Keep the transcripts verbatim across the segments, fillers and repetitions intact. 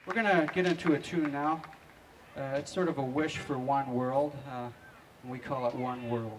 We're going to get into a tune now. Uh, it's sort of a wish for one world, uh, and we call it One World.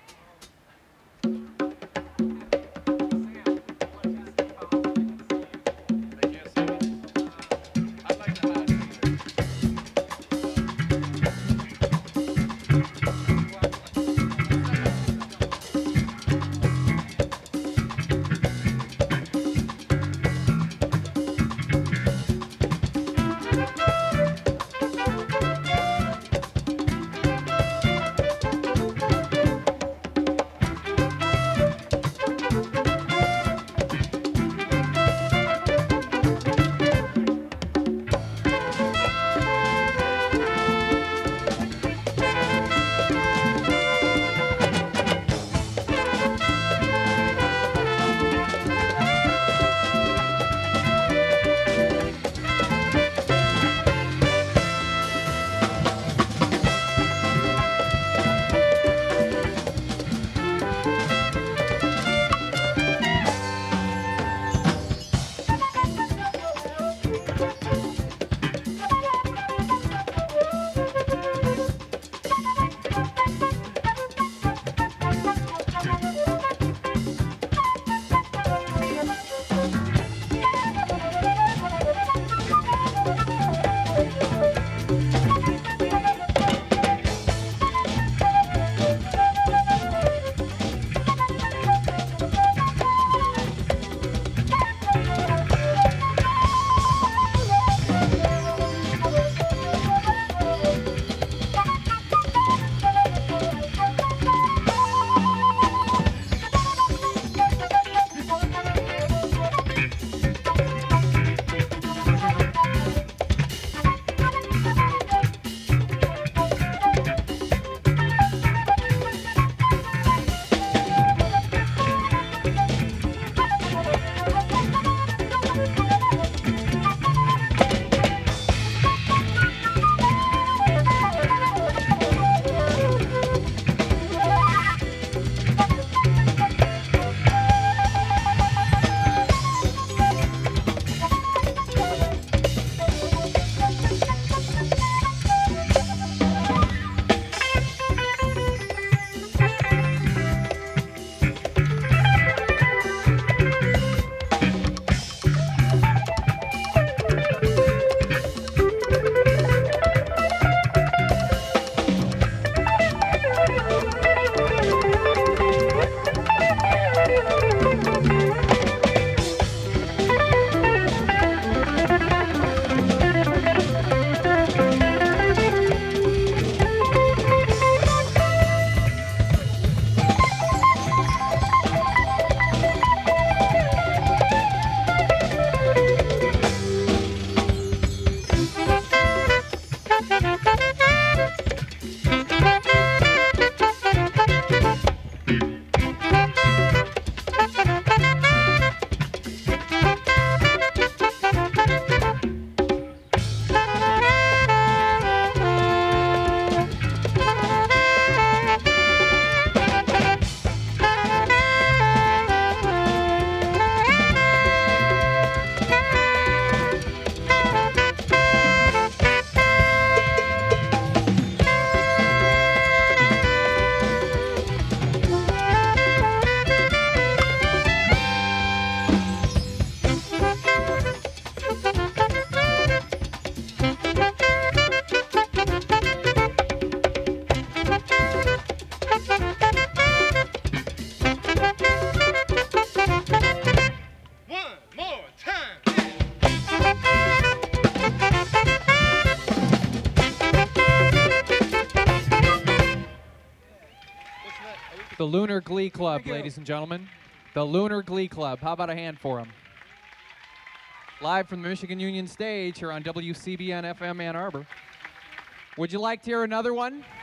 The Lunar Glee Club, ladies and gentlemen. The Lunar Glee Club. How about a hand for them? Live from the Michigan Union stage here on W C B N F M Ann Arbor. Would you like to hear another one?